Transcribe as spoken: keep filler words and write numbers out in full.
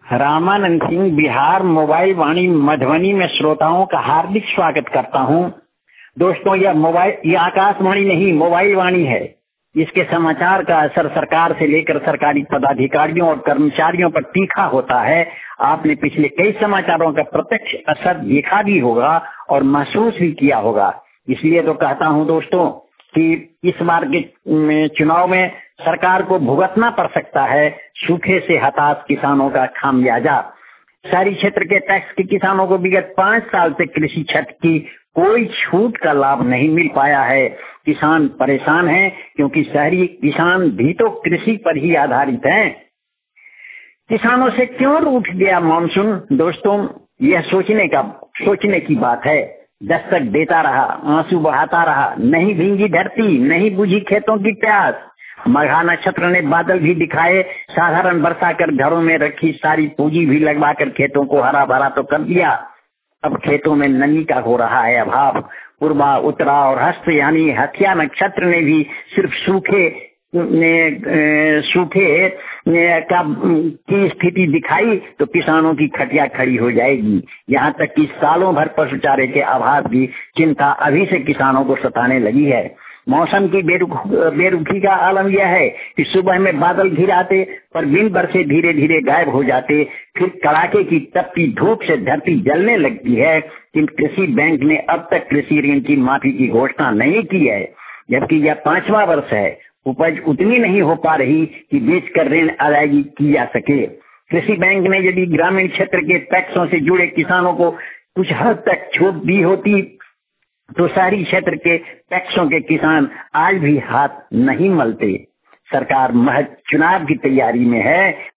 Ramanand Singh, Bihar mobile Vaani Madhubani में श्रोताओं का हार्दिक स्वागत करता हूं। दोस्तों, यह मोबाइल यह आकाशवाणी नहीं, मोबाइल वाणी है। इसके समाचार का असर सरकार से लेकर सरकारी पदाधिकारियों और कर्मचारियों पर तीखा होता है। आपने पिछले कई समाचारों का प्रत्यक्ष असर देखा भी होगा और महसूस भी किया होगा। इसलिए तो कहता हूं दोस्तों कि इस बार के चुनाव में सरकार को भुगतना पड़ सकता है सूखे से हताश किसानों का खामियाजा। शहरी क्षेत्र के टैक्स के किसानों को विगत पाँच साल से कृषि क्षेत्र की कोई छूट का लाभ नहीं मिल पाया है। किसान परेशान हैं क्योंकि शहरी किसान भी तो कृषि पर ही आधारित हैं। किसानों से क्यों रूठ गया मानसून? दोस्तों, यह सोचने का सोचने की बात है। दस्तक देता रहा, आंसू बहाता रहा, नहीं भींगी धरती, नहीं बुझी खेतों की प्यास। मघा नक्षत्र ने बादल भी दिखाए, साधारण बरसा कर घरों में रखी सारी पूंजी भी लगवाकर खेतों को हरा भरा तो कर दिया। अब खेतों में नमी का हो रहा है अभाव। पूर्वा, उत्तरा और हस्त यानी हथिया नक्षत्र ने भी सिर्फ सूखे ने सूखे का की स्थिति दिखाई तो किसानों की खटिया खड़ी हो जाएगी। यहाँ तक कि सालों भर पशु चारे के अभाव की चिंता अभी से किसानों को सताने लगी है। मौसम की बेरुख बेरुखी का आलम यह है कि सुबह में बादल घिर आते पर दिन भर से धीरे धीरे गायब हो जाते, फिर कड़ाके की तपती धूप से धरती जलने लगती है। किंतु कृषि बैंक ने अब तक कृषि ऋण की माफी की घोषणा नहीं की है, जबकि यह पांचवा वर्ष है। उपज उतनी नहीं हो पा रही कि बेचकर ऋण अदायगी की जा सके। कृषि बैंक ने यदि ग्रामीण क्षेत्र के टैक्सों से जुड़े किसानों को कुछ हद तक छूट दी होती तो शहरी क्षेत्र के टैक्सों के किसान आज भी हाथ नहीं मलते। सरकार महज चुनाव की तैयारी में है,